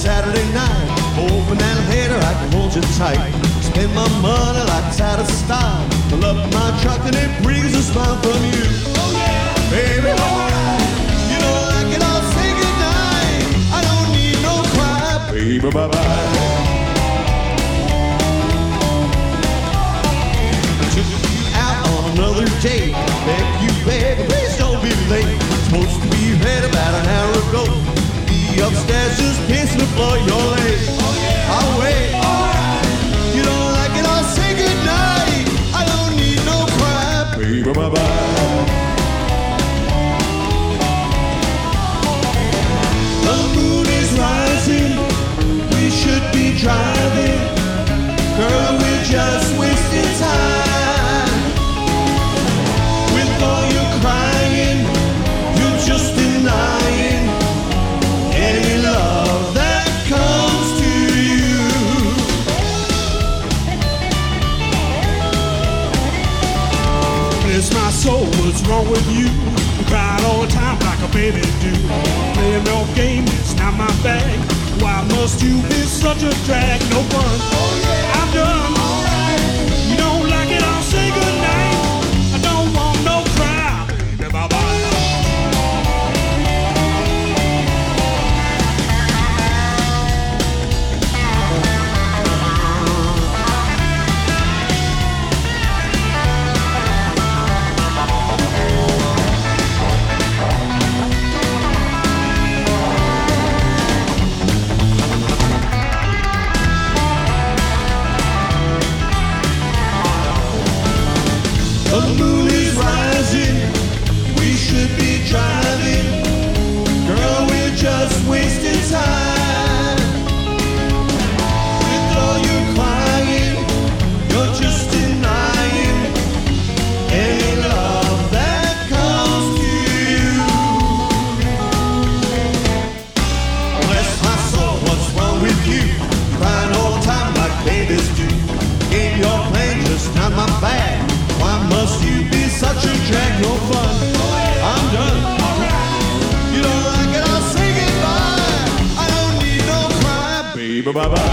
Saturday night, hoping that later I can hold you tight. Spend my money like it's out of style. Fill up my truck and it brings a smile from you. Oh yeah, baby, alright. You don't like it, I'll say goodnight. I don't need no cry, baby, bye-bye. I took you out on another date. Beg you, baby, please don't be late. Supposed to be ready about an hour ago. The upstairs just pissing the floor, you're late. Oh yeah, I'll wait. Alright. You don't like it, I'll say goodnight. I don't need no cry, baby, bye-bye. The moon is rising, we should be driving. Girl, we're just wasting time. With all your crying, you're just denying any love that comes to you. Bless my soul, what's wrong with you? You cry all the time like a baby do. Playing no game, it's not my bag. Why must you be such a drag? No fun. Oh yeah, I'm done. Alright. You don't like it, I'll say goodnight. I don't want no cry, baby, bye-bye. The moon is rising, we should be driving. Girl, we're just wasting time. With all your crying, you're just denying any love that comes to you. Bless my soul, what's wrong with you? Crying all the time like babies do. Ain't your plane, just not my bag. Why must you be such a drag? No fun. I'm done. You don't like it, I'll say goodbye. I don't need no cry, baby, bye-bye.